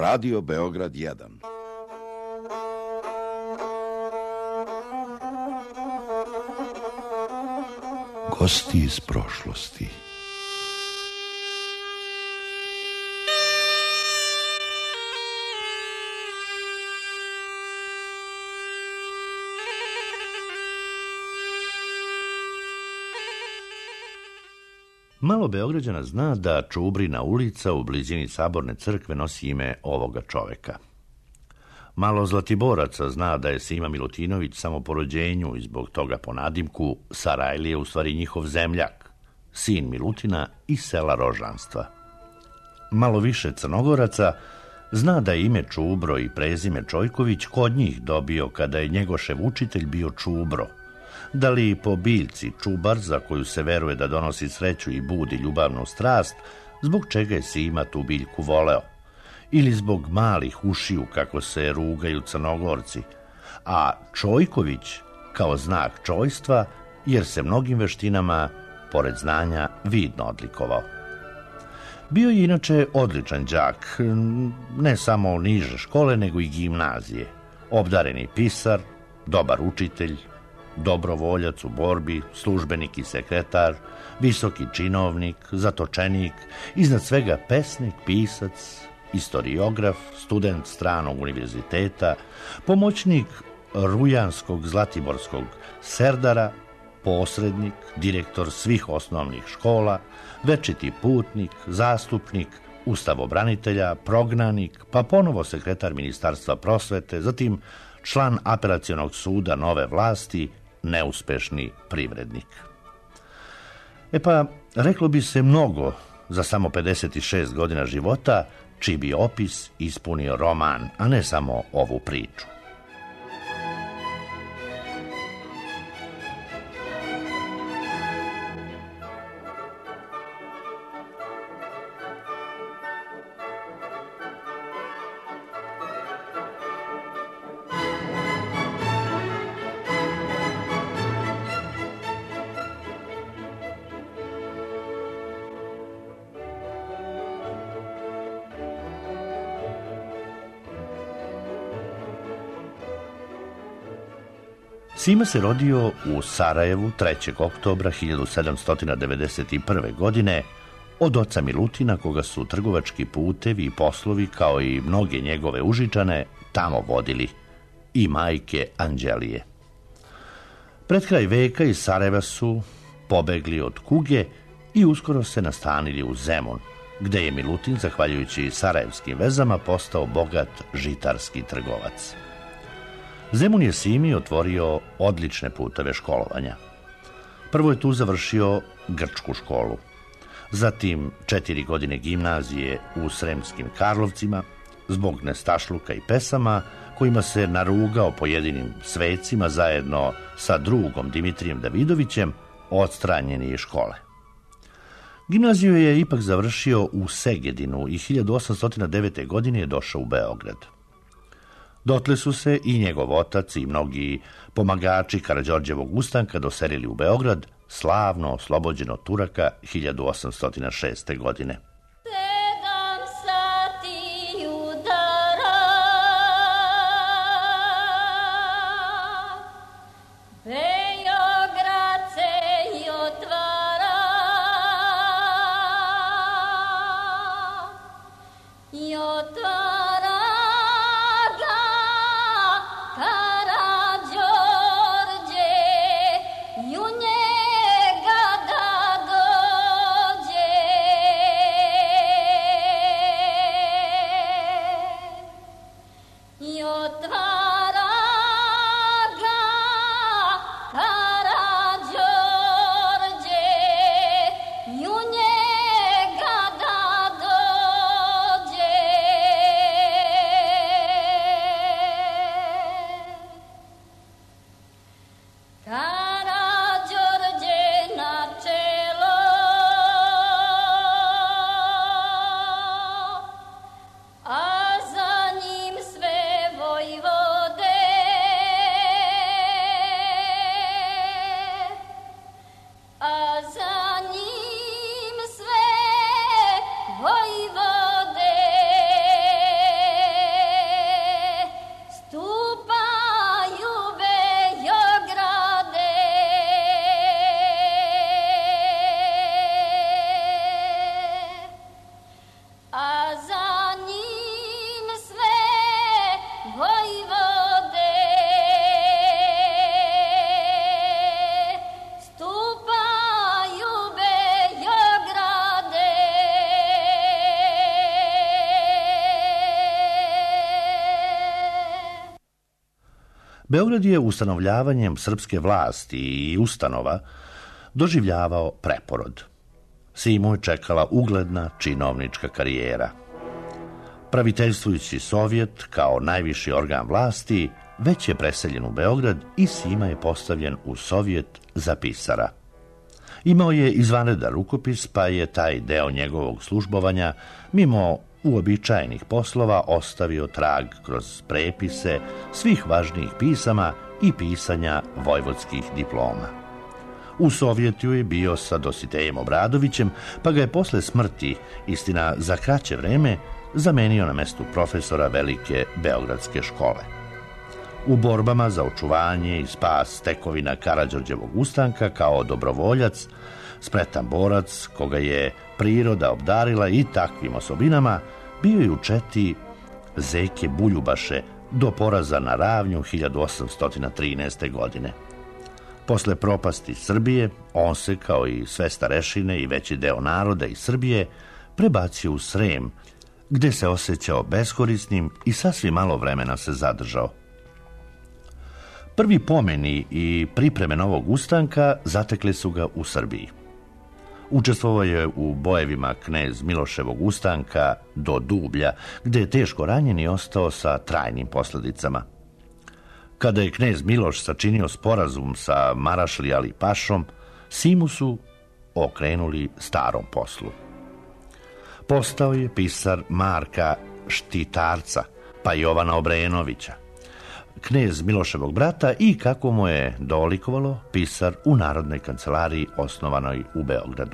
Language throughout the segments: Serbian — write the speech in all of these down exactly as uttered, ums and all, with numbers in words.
Radio Beograd jedan. Gosti iz prošlosti. Malo Beograđana zna da Čubrina ulica u blizini Saborne crkve nosi ime ovoga čoveka. Malo Zlatiboraca zna da je Sima Milutinović samo po rođenju i zbog toga po nadimku Sarajlije u stvari njihov zemljak, sin Milutina iz sela Rožanstva. Malo više Crnogoraca zna da je ime Čubro i prezime Čojković kod njih dobio kada je njegošev učitelj bio Čubro, da li po biljci Čubar, za koju se veruje da donosi sreću i budi ljubavnu strast, zbog čega je Sima tu biljku voleo, ili zbog malih ušiju, kako se rugaju Crnogorci, a Čojković kao znak čojstva, jer se mnogim veštinama, pored znanja, vidno odlikovao. Bio je inače odličan đak, ne samo niže škole, nego i gimnazije, obdareni pisar, dobar učitelj, dobrovoljac u borbi, službenik i sekretar, visoki činovnik, zatočenik, iznad svega pesnik, pisac, istoriograf, student stranog univerziteta, pomoćnik rujanskog zlatiborskog serdara, posrednik, direktor svih osnovnih škola, večiti putnik, zastupnik, ustavobranitelja, prognanik, pa ponovo sekretar Ministarstva prosvete, zatim član apelacionog suda nove vlasti, neuspešni privrednik. E pa, reklo bi se mnogo za samo pedeset šest godina života, čiji bi opis ispunio roman, a ne samo ovu priču. Sima se rodio u Sarajevu trećeg oktobra hiljadu sedamsto devedeset prve. godine od oca Milutina, koga su trgovački putevi i poslovi, kao i mnoge njegove Užičane, tamo vodili, i majke Anđelije. Pred kraj veka iz Sarajeva su pobegli od kuge i uskoro se nastanili u Zemun, gde je Milutin, zahvaljujući sarajevskim vezama, postao bogat žitarski trgovac. Zemun je Simi otvorio odlične puteve školovanja. Prvo je tu završio grčku školu, zatim četiri godine gimnazije u Sremskim Karlovcima, zbog nestašluka i pesama kojima se narugao pojedinim svecima zajedno sa drugom Dimitrijem Davidovićem, odstranjeni iz škole. Gimnaziju je ipak završio u Segedinu i hiljadu osamsto devete. godine je došao u Beograd. Dotle su se i njegov otac i mnogi pomagači Karađorđevog ustanka doselili u Beograd, slavno oslobođen od Turaka hiljadu osamsto šeste. godine. You Beograd je ustanovljavanjem srpske vlasti i ustanova doživljavao preporod. Simu je čekala ugledna činovnička karijera. Praviteljstvujući Sovjet kao najviši organ vlasti već je preseljen u Beograd i Sima je postavljen u Sovjet za pisara. Imao je izvanredan rukopis, pa je taj deo njegovog službovanja mimo uobičajenih poslova ostavio trag kroz prepise svih važnijih pisama i pisanja vojvodskih diploma. U Sovjetu je bio sa Dositejem Obradovićem, pa ga je posle smrti, istina za kraće vreme, zamenio na mestu profesora Velike Beogradske škole. U borbama za očuvanje i spas tekovina Karađorđevog ustanka kao dobrovoljac, spretan borac koga je priroda obdarila i takvim osobinama, bio je u četi Zeke Buljubaše do poraza na Ravnju hiljadu osamsto trinaeste. godine. Posle propasti Srbije, on se, kao i sve starešine i veći deo naroda iz Srbije, prebacio u Srem, gde se osjećao beskorisnim i sasvim malo vremena se zadržao. Prvi pomeni i pripreme novog ustanka zatekli su ga u Srbiji. Učestvovao je u bojevima knez Miloševog ustanka do Dublja, gde je teško ranjen i ostao sa trajnim posljedicama. Kada je knez Miloš sačinio sporazum sa Marašli Ali Pašom, Simu su okrenuli starom poslu. Postao je pisar Marka Štitarca, pa Jovana Obrenovića, knez Miloševog brata i, kako mu je dolikovalo, pisar u Narodnoj kancelariji osnovanoj u Beogradu.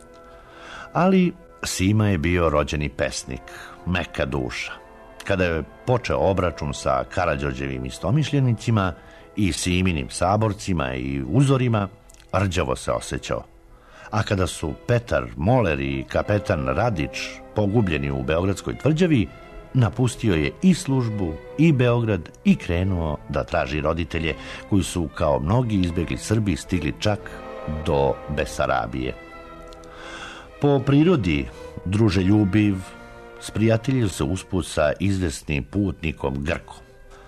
Ali Sima je bio rođeni pesnik, meka duša. Kada je počeo obračun sa Karađorđevim istomišljenicima i Siminim saborcima i uzorima, rđavo se osjećao. A kada su Petar Moler i kapetan Radić pogubljeni u Beogradskoj tvrđavi, napustio je i službu i Beograd i krenuo da traži roditelje koji su, kao mnogi izbjegli Srbi, stigli čak do Besarabije. Po prirodi druželjubiv, sprijateljio se usput sa izvesnim putnikom Grkom.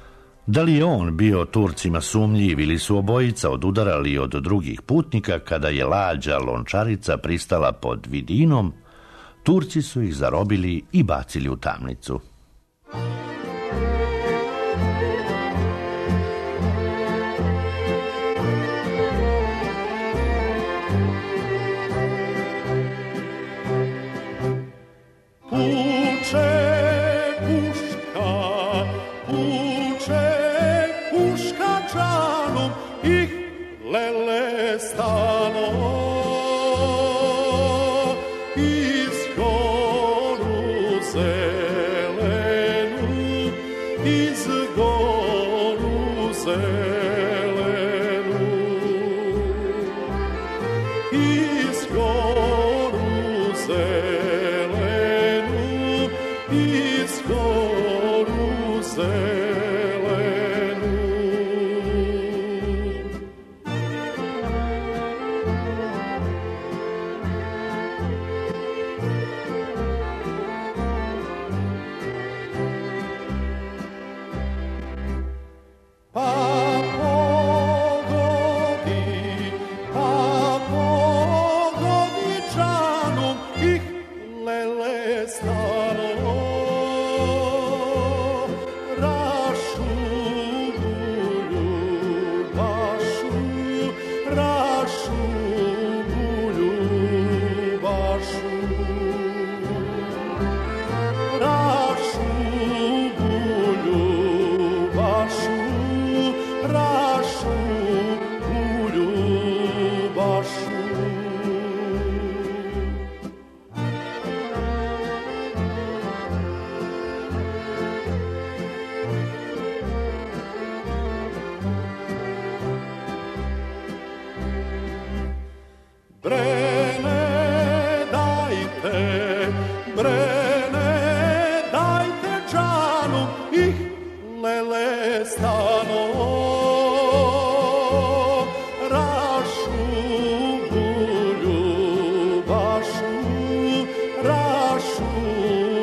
Da li je on bio Turcima sumnjiv ili su obojica odudarali od drugih putnika, kada je lađa lončarica pristala pod Vidinom, Turci su ih zarobili i bacili u tamnicu.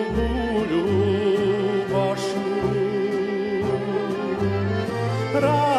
Ra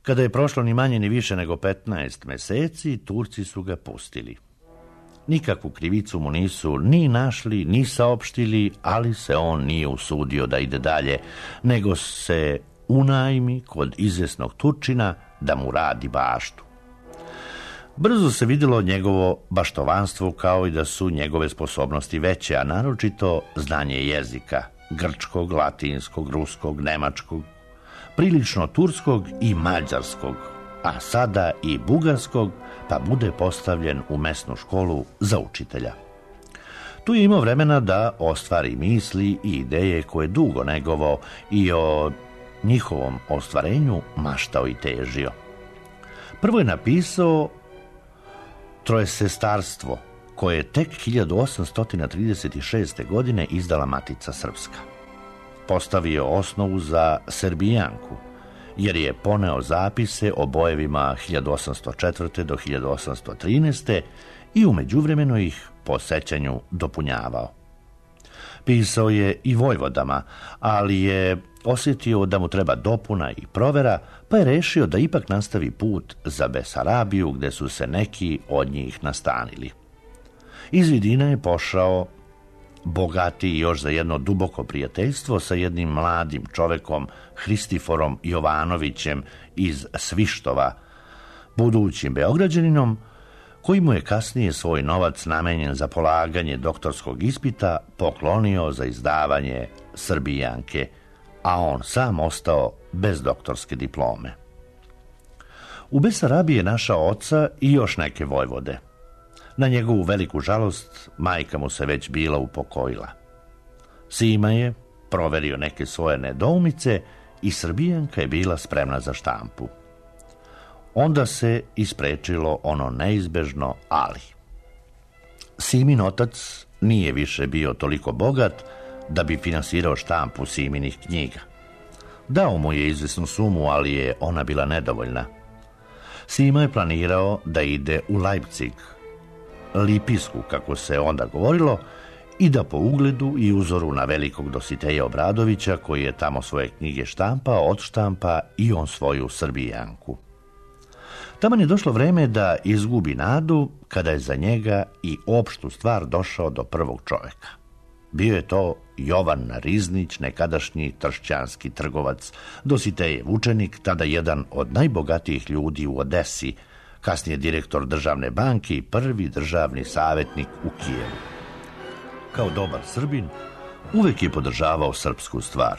Kada je prošlo ni manje ni više nego petnaest meseci, Turci su ga pustili. Nikakvu krivicu mu nisu ni našli, ni saopštili, ali se on nije usudio da ide dalje, nego se unajmi kod izvjesnog Turčina da mu radi baštu. Brzo se vidjelo njegovo baštovanstvo, kao i da su njegove sposobnosti veće, a naročito znanje jezika, grčkog, latinskog, ruskog, nemačkog, prilično turskog i mađarskog, a sada i bugarskog, pa bude postavljen u mesnu školu za učitelja. Tu je imao vremena da ostvari misli i ideje koje dugo negovao i o njihovom ostvarenju maštao i težio. Prvo je napisao Trojesestarstvo, koje je tek hiljadu osamsto trideset šeste. godine izdala Matica Srpska. Postavio osnovu za Srbijanku, jer je poneo zapise o bojevima hiljadu osamsto četvrte. do hiljadu osamsto trinaeste. i u međuvremenu ih po sećanju dopunjavao. Pisao je i vojvodama, ali je osjetio da mu treba dopuna i provera, pa je rešio da ipak nastavi put za Besarabiju, gde su se neki od njih nastanili. Iz Vidina je pošao bogati još za jedno duboko prijateljstvo sa jednim mladim čovekom, Hristiforom Jovanovićem iz Svištova, budućim Beograđaninom, koji mu je kasnije svoj novac namenjen za polaganje doktorskog ispita poklonio za izdavanje Srbijanke, a on sam ostao bez doktorske diplome. U Besarabiji je našao oca i još neke vojvode. Na njegovu veliku žalost, majka mu se već bila upokojila. Sima je proverio neke svoje nedoumice i Srbijanka je bila spremna za štampu. Onda se isprečilo ono neizbežno ali. Simin otac nije više bio toliko bogat da bi finansirao štampu Siminih knjiga. Dao mu je izvesnu sumu, ali je ona bila nedovoljna. Sima je planirao da ide u Leipzig, Lipisku, kako se onda govorilo, i da po ugledu i uzoru na velikog Dositeja Obradovića, koji je tamo svoje knjige štampao, odštampa i on svoju Srbijanku. Taman je došlo vreme da izgubi nadu, kada je za njega i opštu stvar došao do prvog čoveka. Bio je to Jovan Riznić, nekadašnji tršćanski trgovac, Dositejev učenik, tada jedan od najbogatijih ljudi u Odesi, kasnije direktor državne banke i prvi državni savjetnik u Kijevu. Kao dobar Srbin, uvek je podržavao srpsku stvar.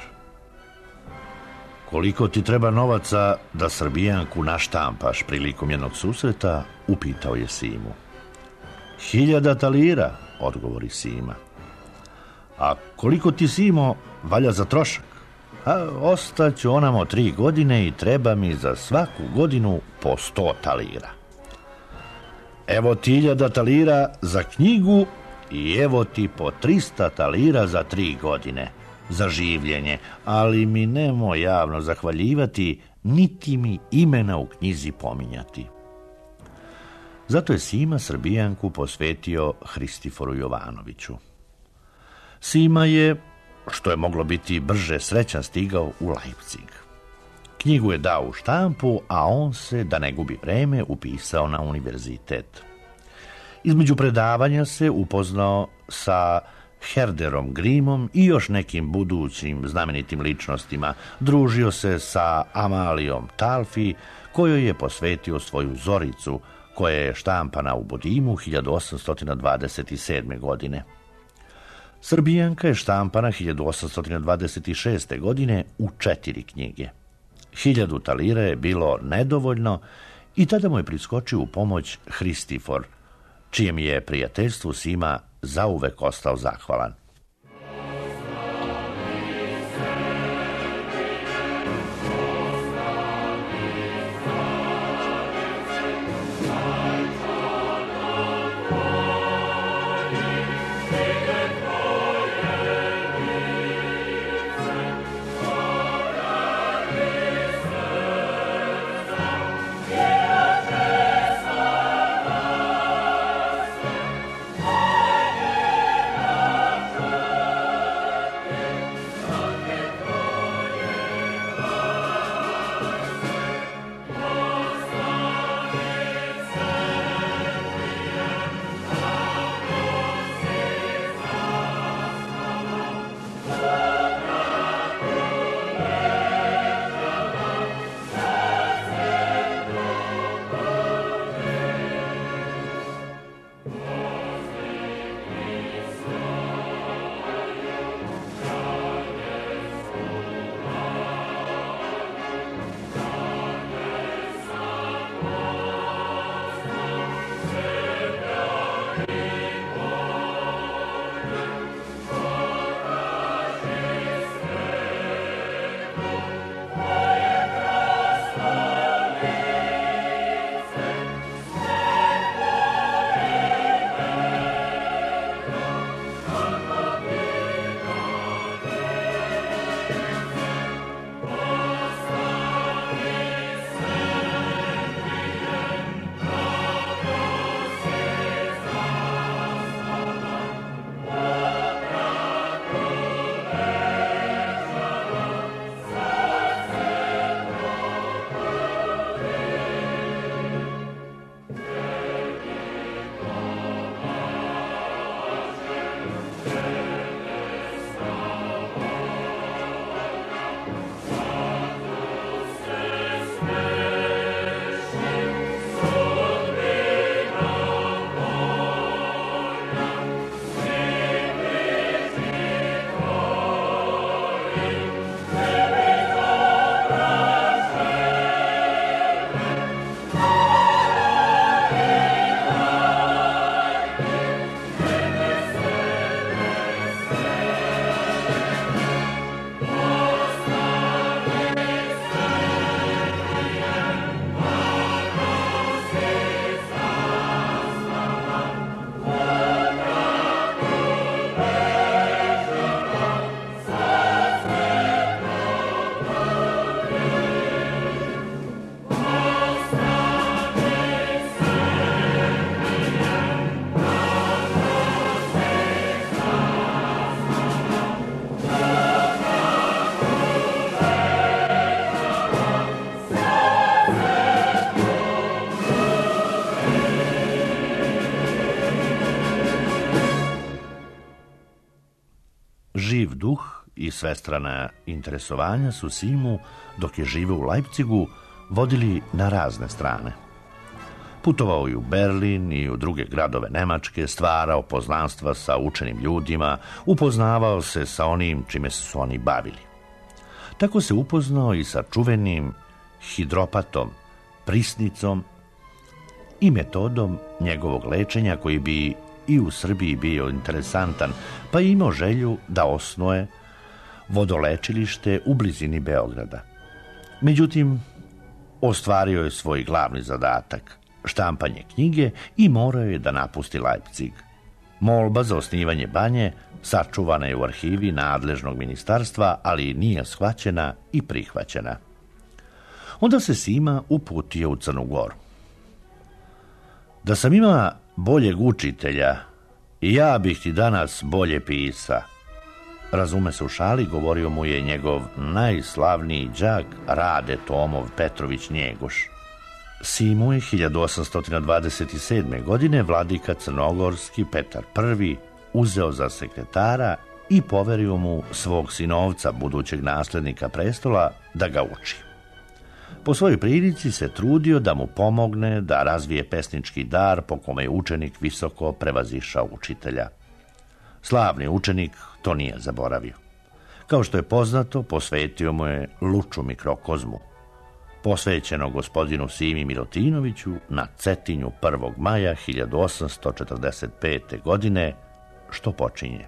Koliko ti treba novaca da Srbijanku naštampaš prilikom jednog susreta, upitao je Simu. Hiljada talira, odgovori Sima. A koliko ti, Simo, valja za trošak? A ostaću onamo tri godine i treba mi za svaku godinu po sto talira. Evo ti hiljada talira za knjigu i evo ti po trista talira za tri godine, za življenje, ali mi nemo javno zahvaljivati, niti mi imena u knjizi pominjati. Zato je Sima Srbijanku posvetio Hristiforu Jovanoviću. Sima je, što je moglo biti brže, srećan stigao u Leipzig. Knjigu je dao u štampu, a on se, da ne gubi vreme, upisao na univerzitet. Između predavanja se upoznao sa Herderom Grimom i još nekim budućim znamenitim ličnostima. Družio se sa Amalijom Talfi, kojoj je posvetio svoju Zoricu, koja je štampana u Bodimu hiljadu osamsto dvadeset sedme. godine. Srbijanka je štampana hiljadu osamsto dvadeset šeste. godine u četiri knjige. Hiljadu talira je bilo nedovoljno i tada mu je priskočio u pomoć Hristifor, čijem je prijateljstvu Sima zauvek ostao zahvalan. duh i svestrana interesovanja su Simu, dok je živeo u Leipzigu, vodili na razne strane. Putovao i u Berlin i u druge gradove Nemačke, stvarao poznanstva sa učenim ljudima, upoznavao se sa onim čime su oni bavili. Tako se upoznao i sa čuvenim hidropatom, prisnicom i metodom njegovog lečenja koji bi i u Srbiji bio interesantan, pa je imao želju da osnuje vodolečilište u blizini Beograda. Međutim, ostvario je svoj glavni zadatak, štampanje knjige, i morao je da napusti Leipzig. Molba za osnivanje banje sačuvana je u arhivi nadležnog ministarstva, ali nije shvaćena i prihvaćena. Onda se Sima uputio u Crnu Goru. Da sam ima boljeg učitelja, i ja bih ti danas bolje pisa. Razume se u šali, govorio mu je njegov najslavniji đak Rade Tomov Petrović Njegoš. Simu je hiljadu osamsto dvadeset sedme. godine vladika crnogorski Petar Prvi uzeo za sekretara i poverio mu svog sinovca, budućeg naslednika prestola, da ga uči. Po svojoj prilici se trudio da mu pomogne da razvije pesnički dar po kome je učenik visoko prevazišao učitelja. Slavni učenik to nije zaboravio. Kao što je poznato, posvetio mu je Luču mikrokozmu, posvećeno gospodinu Simi Milutinoviću na Cetinju prvog maja hiljadu osamsto četrdeset pete. godine, što počinje.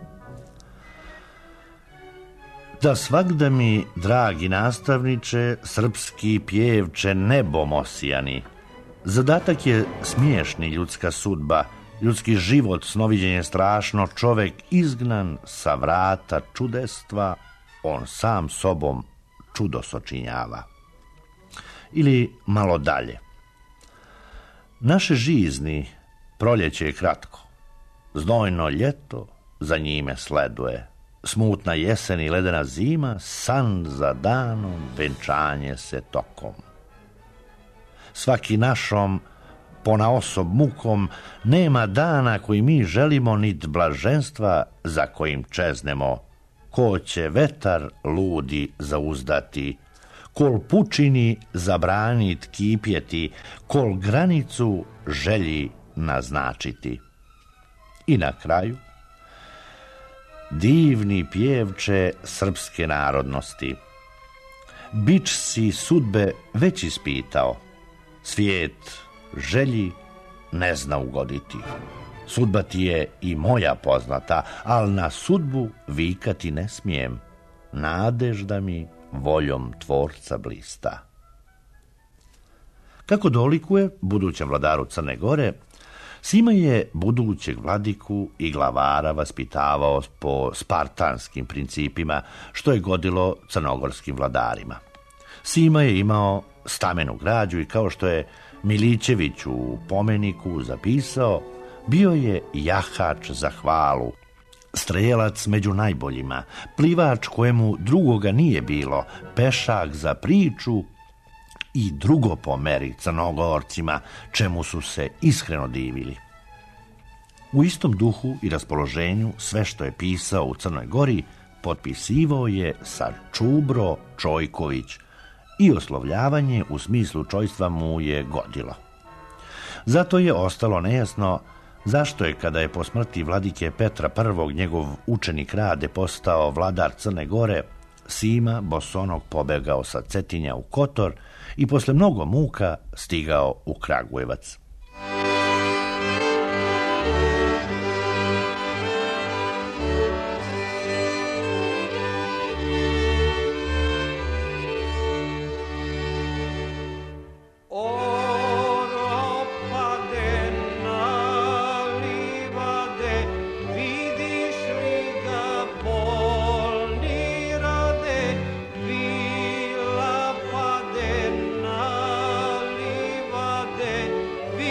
Da svagda mi, dragi nastavniče, srpski pjevče nebom osijani. Zadatak je smiješni ljudska sudba, ljudski život, snoviđenje strašno, čovek izgnan sa vrata čudestva, on sam sobom čudo sočinjava. Ili malo dalje. Naše žizni, proljeće je kratko, znojno ljeto za njime sleduje, smutna jesen i ledena zima, san za danom, venčanje se tokom. Svaki našom ponaosob mukom nema dana koji mi želimo, nit blaženstva za kojim čeznemo. Ko će vetar ludi zauzdati, kol pučini zabranit kipjeti, kol granicu želji naznačiti. I na kraju, divni pjevče srpske narodnosti, bič si sudbe već ispitao, svijet želji ne zna ugoditi. Sudba ti je i moja poznata, al na sudbu vikati ne smijem, nadežda mi voljom tvorca blista. Kako dolikuje budućem vladaru Crne Gore, Sima je budućeg vladiku i glavara vaspitavao po spartanskim principima, što je godilo crnogorskim vladarima. Sima je imao stamenu građu i, kao što je Milićević u pomeniku zapisao, bio je jahač za hvalu, strelac među najboljima, plivač kojemu drugoga nije bilo, pešak za priču i drugo po meri Crnogorcima, čemu su se iskreno divili. U istom duhu i raspoloženju sve što je pisao u Crnoj Gori potpisivao je sa Čubro Čojković i oslovljavanje u smislu čojstva mu je godilo. Zato je ostalo nejasno zašto je, kada je po smrti vladike Petra Prvog njegov učenik Rade postao vladar Crne Gore, Sima bosonog pobegao sa Cetinja u Kotor i posle mnogo muka stigao u Kragujevac. Vi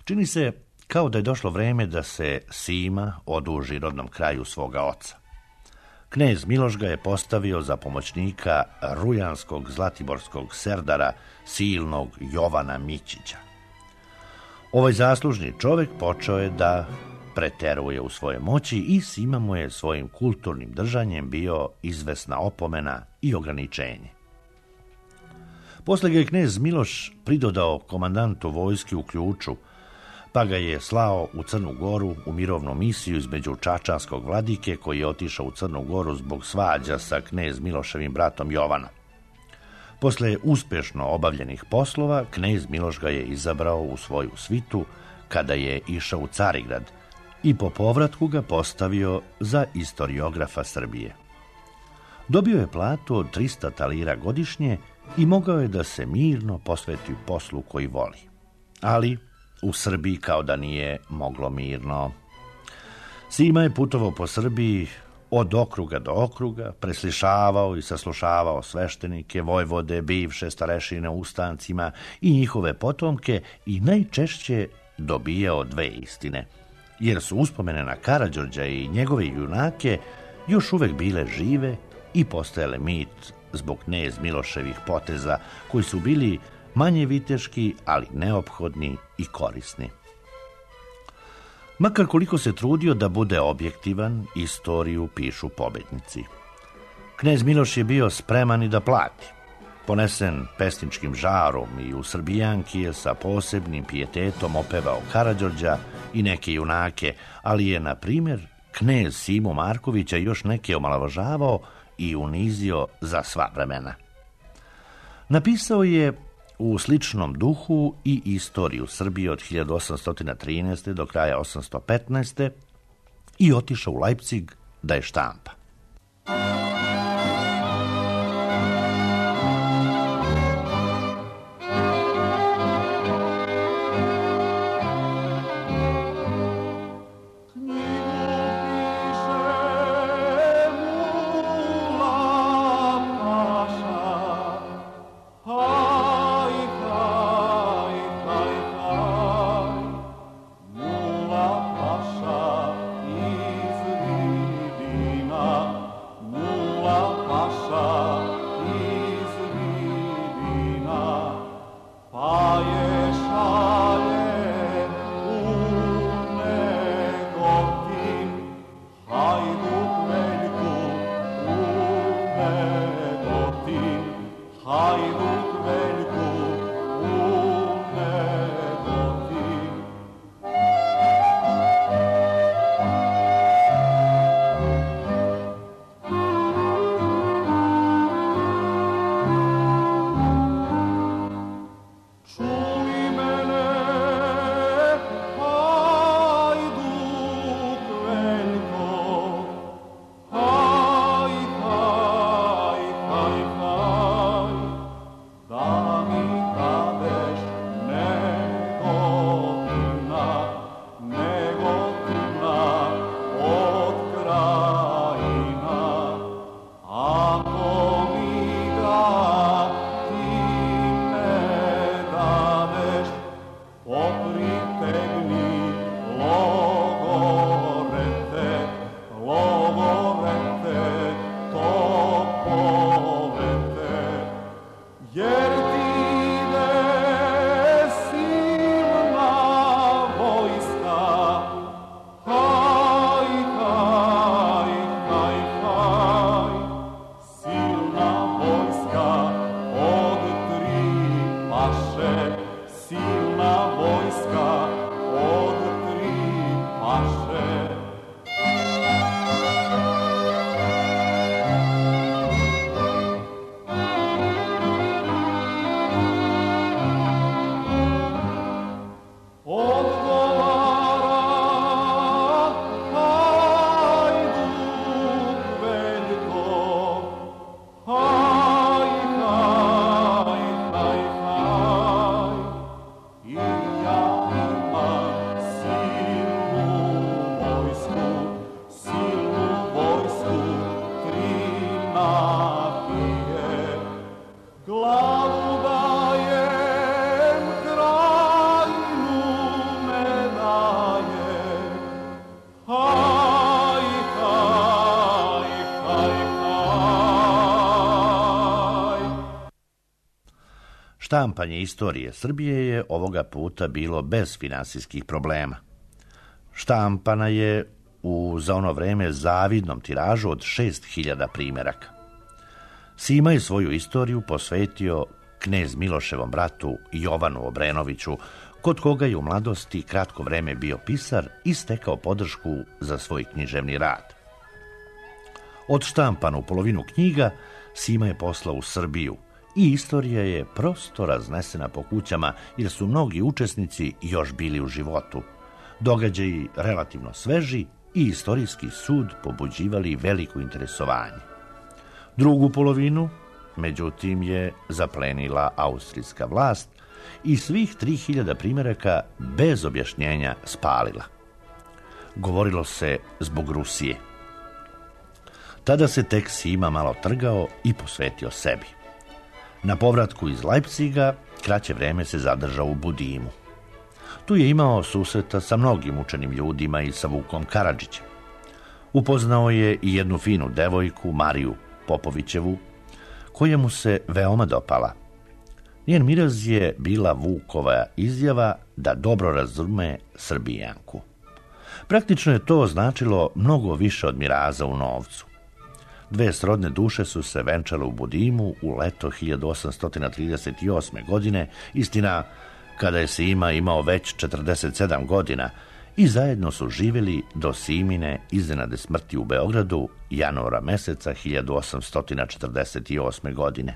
Čini se kao da je došlo vreme da se Sima oduži rodnom kraju svoga oca. Knez Miloš ga je postavio za pomoćnika rujanskog zlatiborskog serdara silnog Jovana Mićića. Ovaj zaslužni čovjek počeo je da preteruje u svoje moći i Sima mu je svojim kulturnim držanjem bio izvesna opomena i ograničenje. Posle ga je knez Miloš pridodao komandantu vojske u Ključu, pa ga je slao u Crnu Goru u mirovnu misiju između čačanskog vladike koji je otišao u Crnu Goru zbog svađa sa knez Miloševim bratom Jovanom. Posle uspješno obavljenih poslova, knez Miloš ga je izabrao u svoju svitu kada je išao u Carigrad i po povratku ga postavio za istoriografa Srbije. Dobio je platu od trista talira godišnje i mogao je da se mirno posveti poslu koji voli. Ali u Srbiji kao da nije moglo mirno. Sima je putovao po Srbiji od okruga do okruga, preslišavao i saslušavao sveštenike, vojvode, bivše starešine u ustancima i njihove potomke i najčešće dobijao dve istine, jer su uspomene na Karađorđa i njegove junake još uvek bile žive i postajale mit zbog knez Miloševih poteza koji su bili manje viteški, ali neophodni i korisni. Makar koliko se trudio da bude objektivan, istoriju pišu pobednici. Knez Miloš je bio spreman i da plati. Ponesen pesničkim žarom i u Srbijanki je sa posebnim pijetetom opevao Karađorđa i neke junake, ali je, na primjer, knez Simu Markovića još neke omalovažavao i unizio za sva vremena. Napisao je u sličnom duhu i istoriju Srbije od hiljadu osamsto trinaeste. do kraja osamsto petnaeste. i otišao u Leipzig da je štampa. Glavu dajem krajinu Štampanje istorije Srbije je ovoga puta bilo bez finansijskih problema. Štampana je u za ono vreme zavidnom tiražu od šest hiljada primjeraka. Sima je svoju istoriju posvetio knez Miloševom bratu Jovanu Obrenoviću, kod koga je u mladosti kratko vreme bio pisar i stekao podršku za svoj književni rad. Odštampanu polovinu knjiga Sima je poslao u Srbiju i istorija je prosto raznesena po kućama jer su mnogi učesnici još bili u životu. Događaji relativno sveži i istorijski sud pobuđivali veliko interesovanje. Drugu polovinu, međutim, je zaplenila austrijska vlast i svih tri hiljade primjeraka bez objašnjenja spalila. Govorilo se zbog Rusije. Tada se tek Sima malo trgao i posvetio sebi. Na povratku iz Leipziga kraće vreme se zadržao u Budimu. Tu je imao susreta sa mnogim učenim ljudima i sa Vukom Karadžićem. Upoznao je i jednu finu devojku, Mariju Popovićevu, koja mu se veoma dopala. Njen miraz je bila Vukova izjava da dobro razume Srbijanku. Praktično je to značilo mnogo više od miraza u novcu. Dve srodne duše su se venčale u Budimu u leto hiljadu osamsto trideset osme. godine, istina kada je Sima imao već četrdeset sedam godina, i zajedno su živjeli do Simine iznenadne smrti u Beogradu januara meseca hiljadu osamsto četrdeset osme. godine.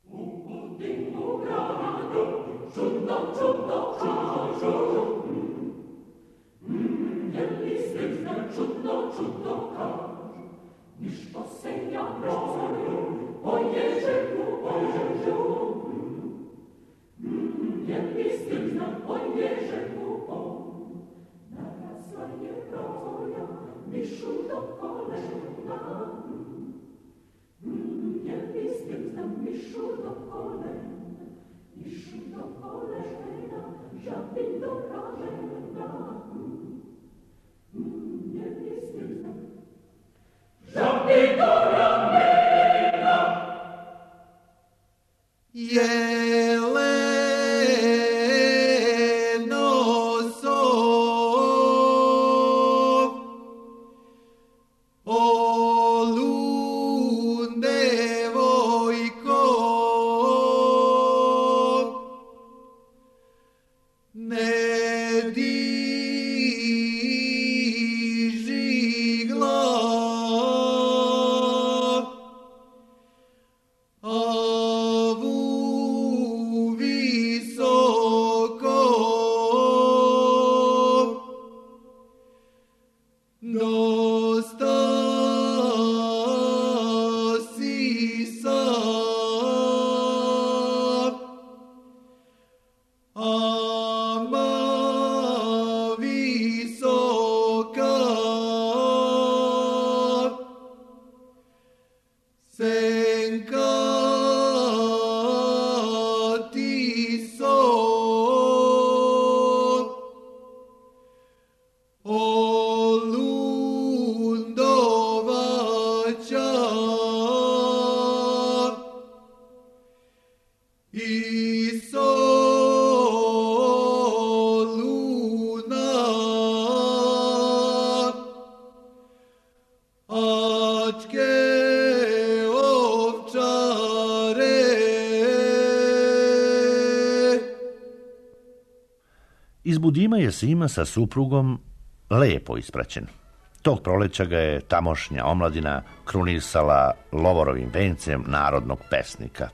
Iz Budima je Sima sa suprugom lepo ispraćen. Tog proleća ga je tamošnja omladina krunisala lovorovim vencem narodnog pesnika.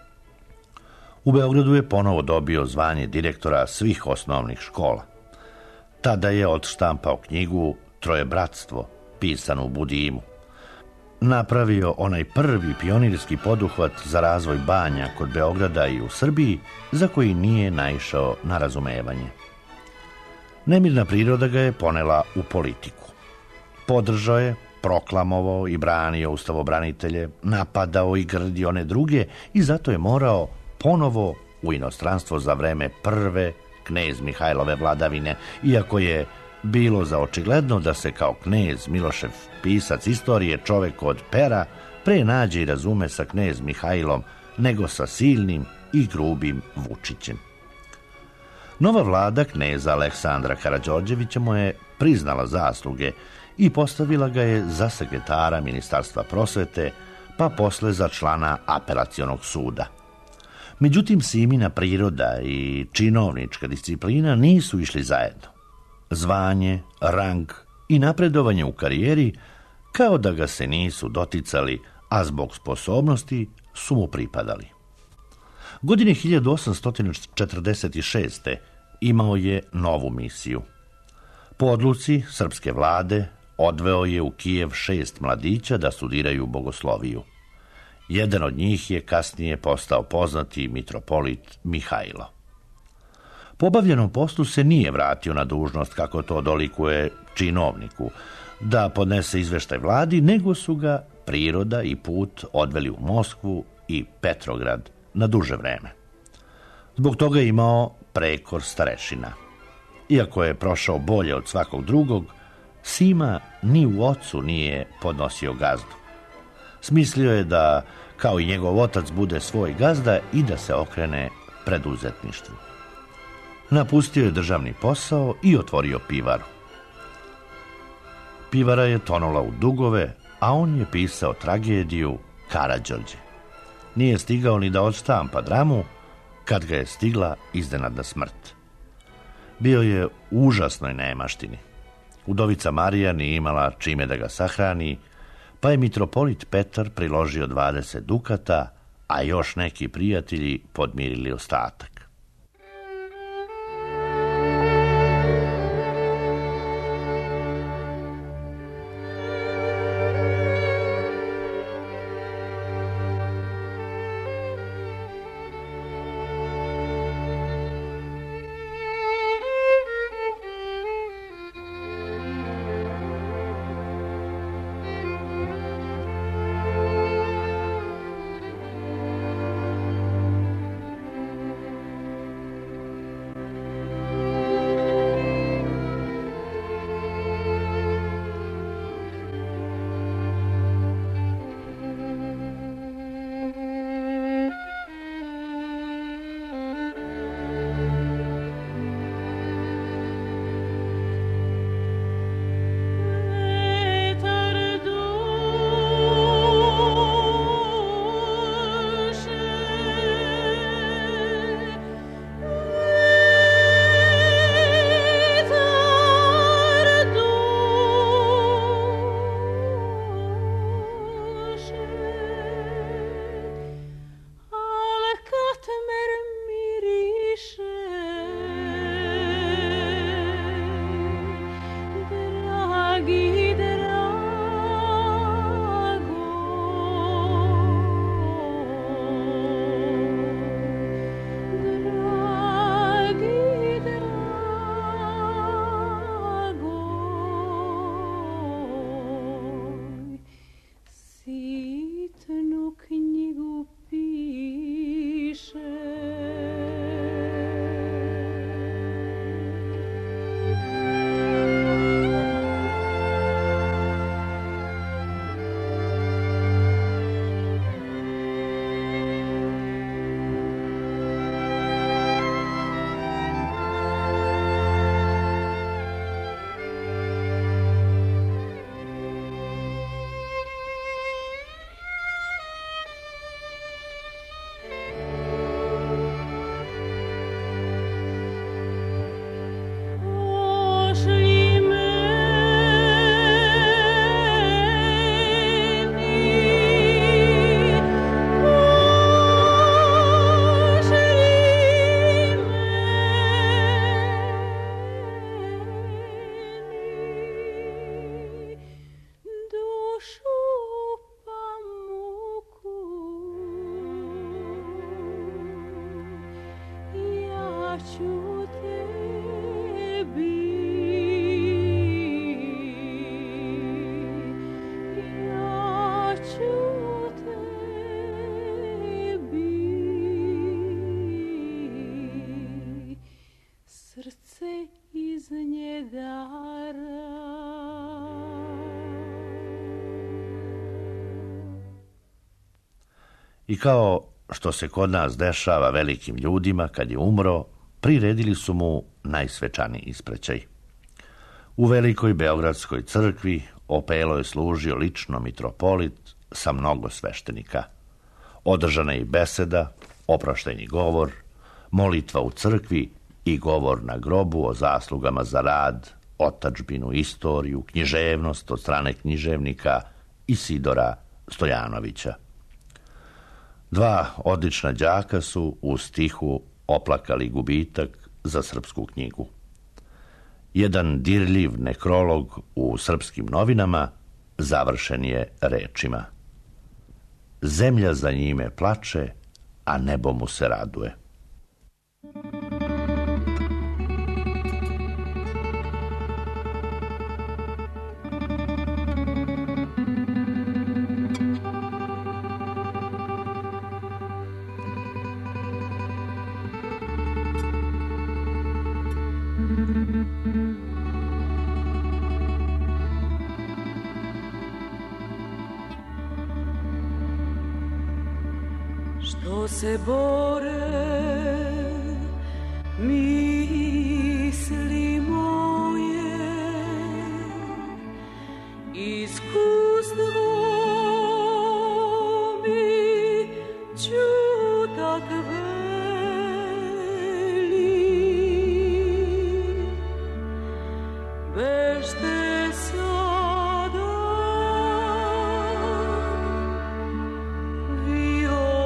U Beogradu je ponovo dobio zvanje direktora svih osnovnih škola. Tada je odštampao knjigu Trojebratstvo, pisanu u Budimu. Napravio onaj prvi pionirski poduhvat za razvoj banja kod Beograda i u Srbiji, za koji nije naišao na razumevanje. Nemirna priroda ga je ponela u politiku. Podržao je, proklamovao i branio ustavobranitelje, napadao i grdio one druge i zato je morao ponovo u inostranstvo za vreme prve knez Mihajlove vladavine, iako je bilo za očigledno da se kao knez Milošev, pisac istorije, čovek od pera, pre nađe i razume sa knez Mihajlom nego sa silnim i grubim Vučićem. Nova vlada kneza Aleksandra Karađorđevića mu je priznala zasluge i postavila ga je za sekretara Ministarstva prosvete, pa posle za člana apelacionog suda. Međutim, Simina priroda i činovnička disciplina nisu išli zajedno. Zvanje, rang i napredovanje u karijeri kao da ga se nisu doticali, a zbog sposobnosti su mu pripadali. Godine hiljadu osamsto četrdeset šeste. imao je novu misiju. Po odluci srpske vlade odveo je u Kijev šest mladića da studiraju bogosloviju. Jedan od njih je kasnije postao poznati mitropolit Mihajlo. Po obavljenom poslu se nije vratio na dužnost kako to dolikuje činovniku, da podnese izveštaj vladi, nego su ga priroda i put odveli u Moskvu i Petrograd na duže vreme. Zbog toga je imao prekor starešina. Iako je prošao bolje od svakog drugog, Sima ni u ocu nije podnosio gazdu. Smislio je da, kao i njegov otac, bude svoj gazda i da se okrene preduzetništvu. Napustio je državni posao i otvorio pivaru. Pivara je tonula u dugove, a on je pisao tragediju Karađorđe. Nije stigao ni da odštampa dramu, kad ga je stigla iznenadna smrt. Bio je u užasnoj nemaštini. Udovica Marija nije imala čime da ga sahrani, pa je mitropolit Petar priložio dvadeset dukata, a još neki prijatelji podmirili ostatak. I kao što se kod nas dešava velikim ljudima, kad je umro, priredili su mu najsvečaniji ispraćaj. U velikoj beogradskoj crkvi opelo je služio lično mitropolit sa mnogo sveštenika. Održana je i beseda, oproštajni govor, molitva u crkvi i govor na grobu o zaslugama za rad, otadžbinu, istoriju, književnost od strane književnika Isidora Stojanovića. Dva odlična đaka su u stihu oplakali gubitak za srpsku knjigu. Jedan dirljiv nekrolog u Srpskim novinama završen je rečima: zemlja za njime plače, a nebo mu se raduje. Što se bore misli moje, iskustvo mi čudak veli, bežte sada vi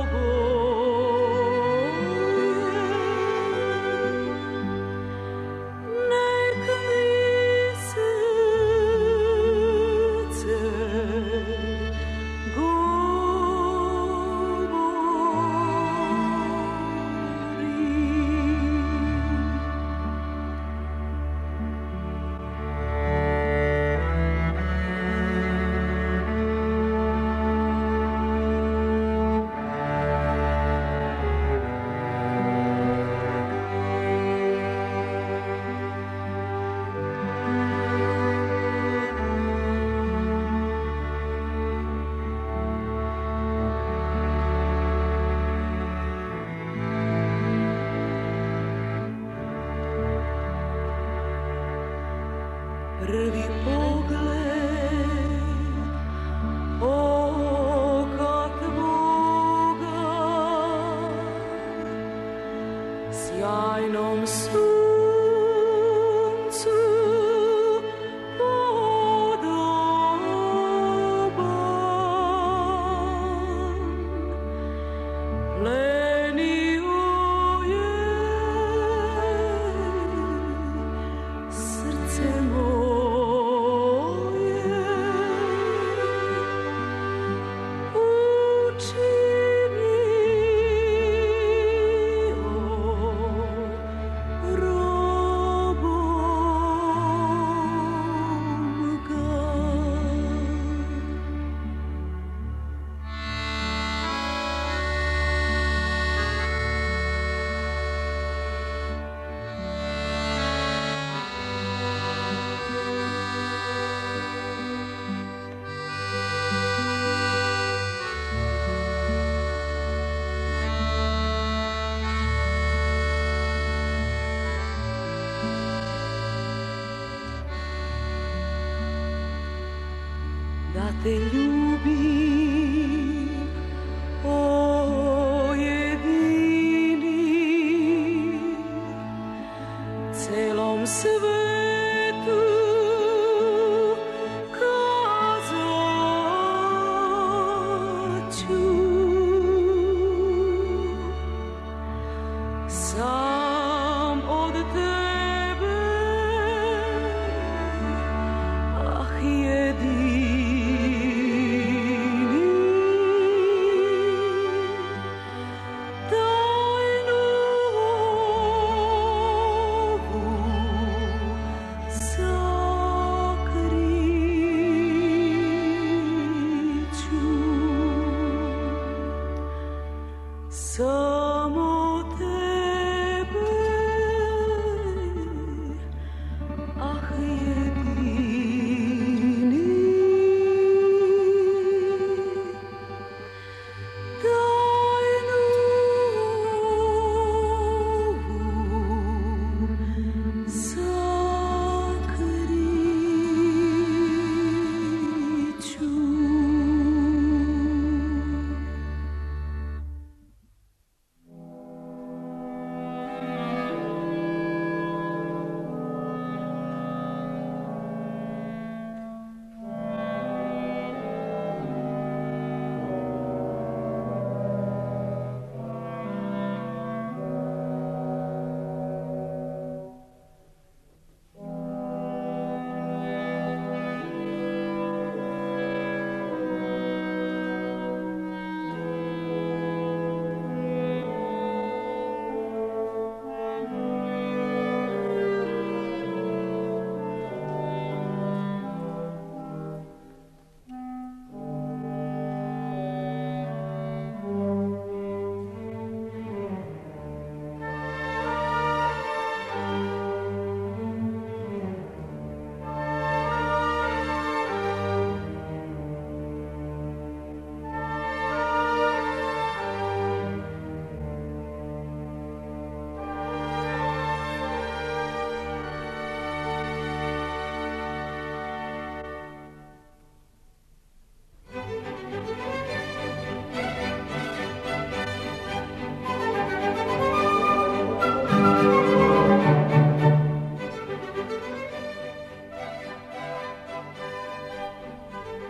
prvi pogled oka tvoga sjajnom suncu podoban, plenio je srce moje. Da te ljubim, o jedini, celom svetu kazaću. Sam od tebe, ah jedini, samo tebe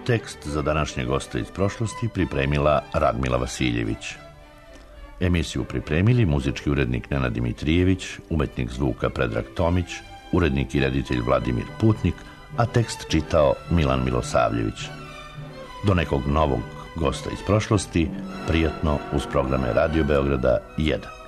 Tekst za današnje goste iz prošlosti pripremila Radmila Vasiljević. Emisiju pripremili muzički urednik Nenad Dimitrijević, umetnik zvuka Predrag Tomić, urednik i reditelj Vladimir Putnik, a tekst čitao Milan Milosavljević. Do nekog novog gosta iz prošlosti, prijatno uz programe Radio Beograda jedan.